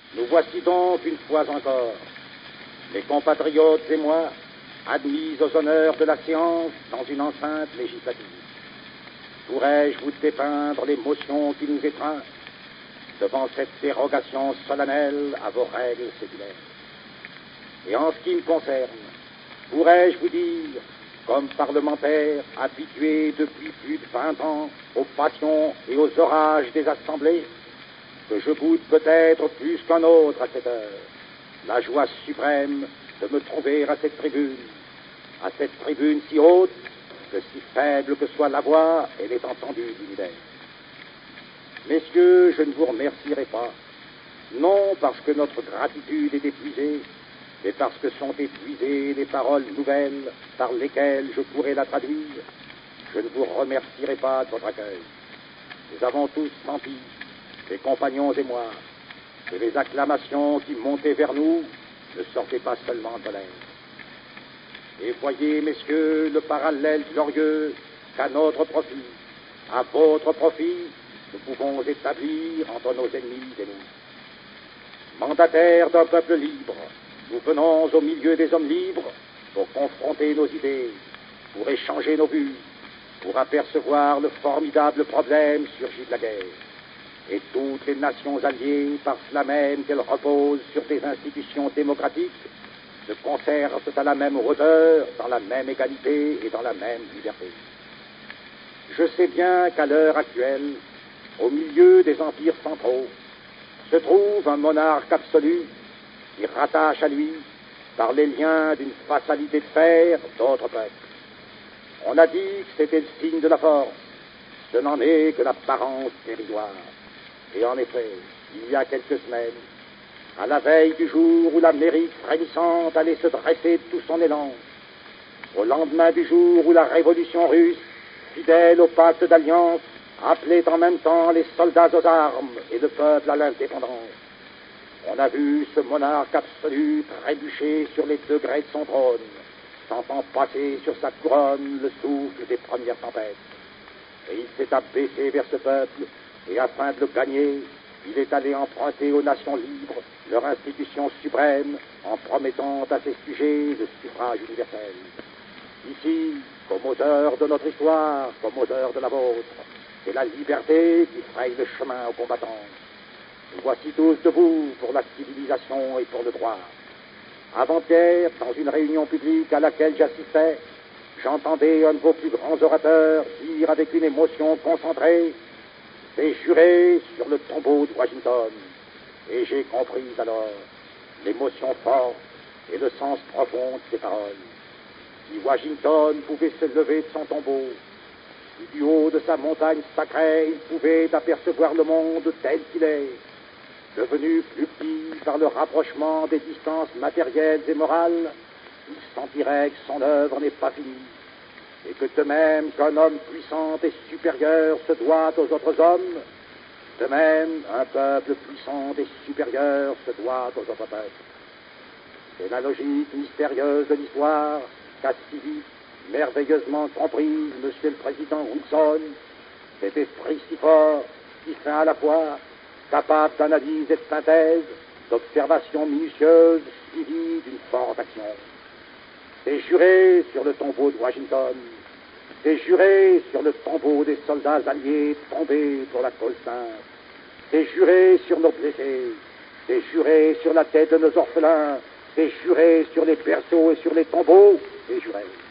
Nous voici donc une fois encore, mes compatriotes et moi, admis aux honneurs de la séance dans une enceinte législative. Pourrais-je vous dépeindre l'émotion qui nous étreint devant cette dérogation solennelle à vos règles séculaires? Et en ce qui me concerne, pourrais-je vous dire, comme parlementaire habitué depuis plus de 20 ans aux passions et aux orages des assemblées, que je goûte peut-être plus qu'un autre à cette heure la joie suprême de me trouver à cette tribune si haute que si faible que soit la voix, elle est entendue de l'univers. Messieurs, je ne vous remercierai pas, non parce que notre gratitude est épuisée, mais parce que sont épuisées les paroles nouvelles par lesquelles je pourrais la traduire. Je ne vous remercierai pas de votre accueil. Nous avons tous senti, mes compagnons et moi, que les acclamations qui montaient vers nous ne sortaient pas seulement de l'air. Et voyez, messieurs, le parallèle glorieux qu'à notre profit, à votre profit, nous pouvons établir entre nos ennemis et nous. Mandataires d'un peuple libre, nous venons au milieu des hommes libres pour confronter nos idées, pour échanger nos vues, pour apercevoir le formidable problème surgi de la guerre. Et toutes les nations alliées, par cela même qu'elles reposent sur des institutions démocratiques, se conservent à la même hauteur, dans la même égalité et dans la même liberté. Je sais bien qu'à l'heure actuelle, au milieu des empires centraux, se trouve un monarque absolu qui rattache à lui, par les liens d'une vassalité de fer, d'autres peuples. On a dit que c'était le signe de la force, ce n'en est que l'apparence dérisoire. Et en effet, il y a quelques semaines, à la veille du jour où l'Amérique frémissante allait se dresser de tout son élan, au lendemain du jour où la révolution russe, fidèle au pacte d'alliance, appelait en même temps les soldats aux armes et le peuple à l'indépendance, on a vu ce monarque absolu trébucher sur les degrés de son trône, sentant passer sur sa couronne le souffle des premières tempêtes. Et il s'est abaissé vers ce peuple, et afin de le gagner, il est allé emprunter aux nations libres leur institution suprême en promettant à ses sujets le suffrage universel. Ici, comme aux heures de notre histoire, comme aux heures de la vôtre, c'est la liberté qui fraye le chemin aux combattants. Nous voici tous debout pour la civilisation et pour le droit. Avant-hier, dans une réunion publique à laquelle j'assistais, j'entendais un de vos plus grands orateurs dire avec une émotion concentrée: j'ai juré sur le tombeau de Washington. Et j'ai compris alors l'émotion forte et le sens profond de ces paroles. Si Washington pouvait se lever de son tombeau, si du haut de sa montagne sacrée il pouvait apercevoir le monde tel qu'il est, devenu plus petit par le rapprochement des distances matérielles et morales, il sentirait que son œuvre n'est pas finie, et que de même qu'un homme puissant et supérieur se doit aux autres hommes, de même un peuple puissant et supérieur se doit aux autres peuples. C'est la logique mystérieuse de l'histoire qu'a si vite, merveilleusement comprise Monsieur le Président Wilson, cet esprit si fort, si fin à la fois, capable d'analyse et de synthèse, d'observation minutieuse, suivie d'une forte action. C'est juré sur le tombeau de Washington, c'est juré sur le tombeau des soldats alliés tombés pour la cause sainte, c'est juré sur nos blessés, c'est juré sur la tête de nos orphelins, c'est juré sur les berceaux et sur les tombeaux, c'est juré.